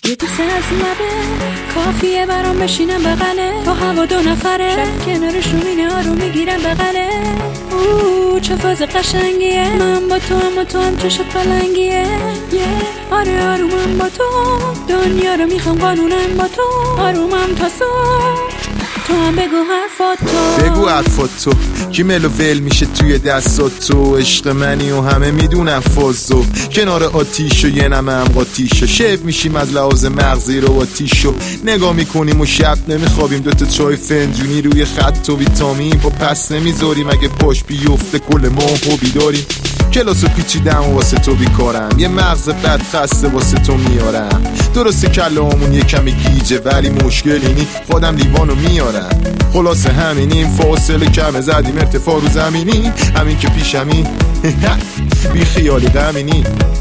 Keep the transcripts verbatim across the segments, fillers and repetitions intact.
یه دوست از لبه کافیه برام بشینم بغله، تو هوا دو نفره شب کنارشون اینه ها رو میگیرم بغله. اوه چه فاز قشنگیه، من با تو اما تو هم چشت پلنگیه. yeah. آره آرومم با تو، دنیا رو میخوام قانونم با تو، آرومم تا صبح. تو هم بگو حرفاتو، بگو حرفاتو کی ملو ول میشه توی دستاتو. عشق منی و همه میدونم فازو، کنار آتیشو یه نمه هم قاتیشو. شب میشیم از لحاظ مغزی رو آتیشو نگاه میکنیم و شب نمیخوابیم. دوتا چای فنجونی روی خط و ویتامین با پس نمیذاریم. اگه پاش بیفته کل ماه و بیداریم. کلاسو پیچیدم و واسه تو بیکارم، یه مغز بد خسته واسه تو میارم. درسته کلامون یه کمی گیجه ولی مشکل اینی خودم لیوانو میارم. خلاصه همینیم، فاصله کمه زدیم ارتفاع رو زمینی. همین که پیشمی بی خیال دمینی.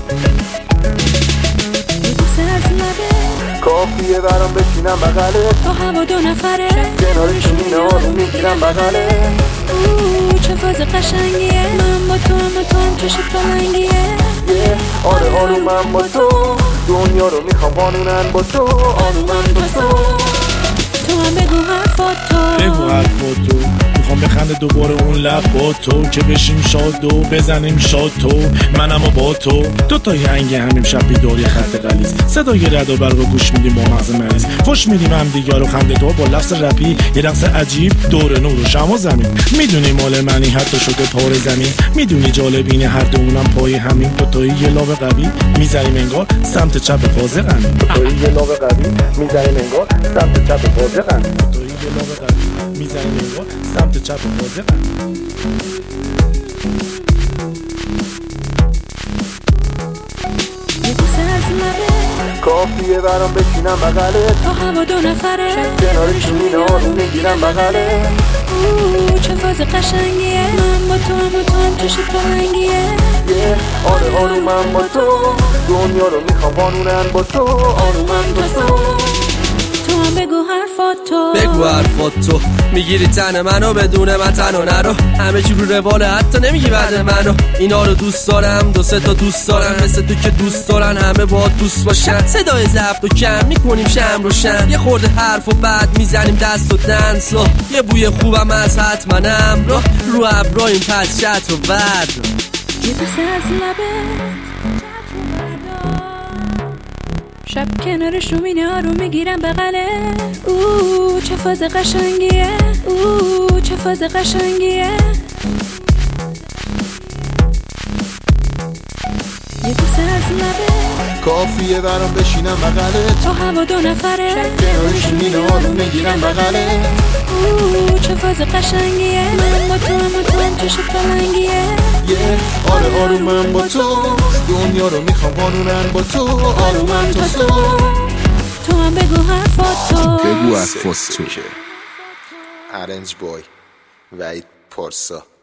کافیه برام بشینم بغله، تو هوا دو نفره کنارشون اینه ها رو میگیرم بغله. اوه چه فاز قشنگیه، من با تو اما تو هم چشت پلنگیه. yeah. آره آرومم با تو، دنیا رو میخوام قانونن با تو، آرومم با تو. تو هم بگو حرفاتو، بگو حرفاتو. میخوام بخنده دوباره اون لب با تو، که بشیم شاد و بزنیم شاد تو. منم و با تو دو تا ینگ همیم شب بیداری خط غلیظ. صدای رد و برق رو گوش میدیم با مغز مریض. فش میدیم هم دیگر رو خنده دار با لفظ رپی. یه رقص عجیب دور نور و شما زمین. میدونی مال منی حتی شده پار زمین. میدونی جالبینه هر دومونم پای همین. دوتایی یه لاب قوی میزنیم انگار سمت چپ پازه غمی. دوتایی یه لاب قوی میزنیم انگار سمت چپ پازه غمی. دوتایی یه لاب قوی میزنیم انگار سمت چپ پازه غمی. کافیه برام بشینم بغله، تو هوا دو نفره کنارشون اینه ها رو میگیرم بغله. اوه چه فاز قشنگیه، من با تو اما تو هم چشت پلنگیه. yeah. آره آرومم با تو، دنیا رو میخوام قانونن با تو، آرومم با تو. تو هم بگو حرفاتو، بگو حرفاتو. میگیری تن منو بدون من تنو نرو. همه چی رو رواله حتی نمیگی بعد منو. اینا رو دوست دارم، دو سه تا دوست دارم مثل تو که دوست دارن همه با دوست باشن. صدای ضبط و کم میکنیم شم روشن. یه خورده حرف و بعد میزنیم دست و دنسو. یه بوی خوبم از حتمنم رو رو ابراهیم پس شط و ورد. یه دوست از لبه شب کنارش رو مینه ها رو میگیرم بغله. اوه چه فاز قشنگیه، اوه چه فاز قشنگیه. یه دوست از لبه کافیه برام بشینم بغله، تو هوا دو نفره کنارش مینه ها رو میگیرم بغله. اوه چه فاز قشنگیه، من با تو اما تو هم چشت پلنگیه. yeah. آره آرومم با تو، دنیا رو میخوام قانونن با تو، آرومم تا صبح. تو هم بگو حرفاتو، بگو حرفاتو. ارنج بای وحید پارسا.